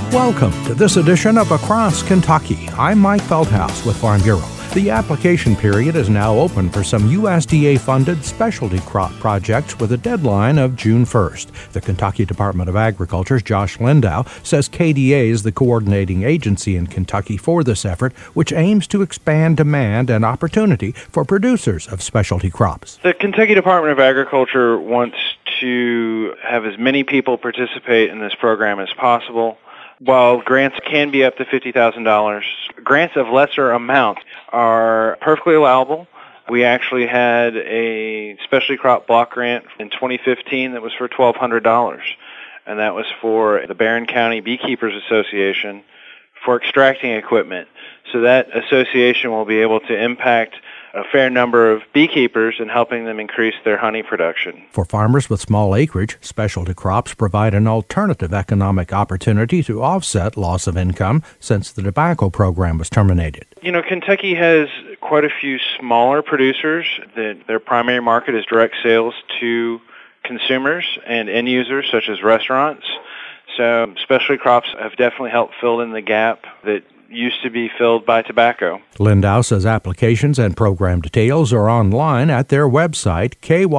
Welcome to this edition of Across Kentucky. I'm Mike Feldhaus with Farm Bureau. The application period is now open for some USDA-funded specialty crop projects with a deadline of June 1st. The Kentucky Department of Agriculture's Josh Lindau says KDA is the coordinating agency in Kentucky for this effort, which aims to expand demand and opportunity for producers of specialty crops. The Kentucky Department of Agriculture wants to have as many people participate in this program as possible. While grants can be up to $50,000, grants of lesser amount are perfectly allowable. We actually had a specialty crop block grant in 2015 that was for $1,200, and that was for the Barron County Beekeepers Association for extracting equipment. So that association will be able to impact a fair number of beekeepers and helping them increase their honey production. For farmers with small acreage, specialty crops provide an alternative economic opportunity to offset loss of income since the tobacco program was terminated. You know, Kentucky has quite a few smaller producers. Their primary market is direct sales to consumers and end users such as restaurants. So specialty crops have definitely helped fill in the gap that used to be filled by tobacco. Lindau says applications and program details are online at their website,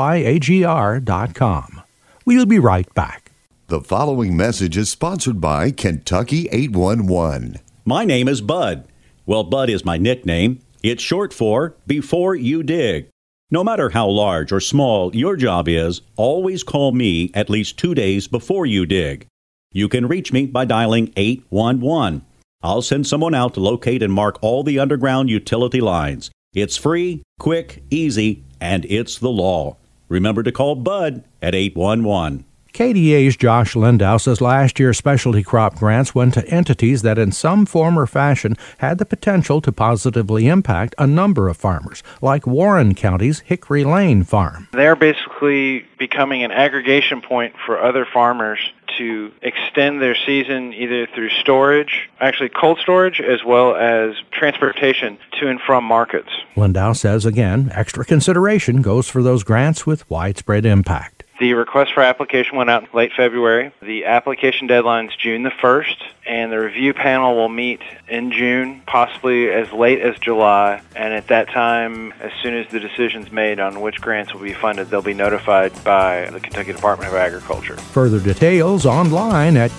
kyagr.com. We'll be right back. The following message is sponsored by Kentucky 811. My name is Bud. Well, Bud is my nickname. It's short for Before You Dig. No matter how large or small your job is, always call me at least 2 days before you dig. You can reach me by dialing 811. I'll send someone out to locate and mark all the underground utility lines. It's free, quick, easy, and it's the law. Remember to call Bud at 811. KDA's Josh Lindau says last year's specialty crop grants went to entities that in some form or fashion had the potential to positively impact a number of farmers, like Warren County's Hickory Lane Farm. They're basically becoming an aggregation point for other farmers to extend their season either through storage, actually cold storage, as well as transportation to and from markets. Lindau says, again, extra consideration goes for those grants with widespread impact. The request for application went out in late February. The application deadline is June the 1st, and the review panel will meet in June, possibly as late as July. And at that time, as soon as the decision's made on which grants will be funded, they'll be notified by the Kentucky Department of Agriculture. Further details online at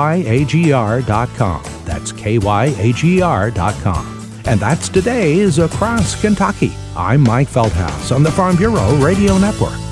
kyagr.com. That's kyagr.com. And that's today's Across Kentucky. I'm Mike Feldhaus on the Farm Bureau Radio Network.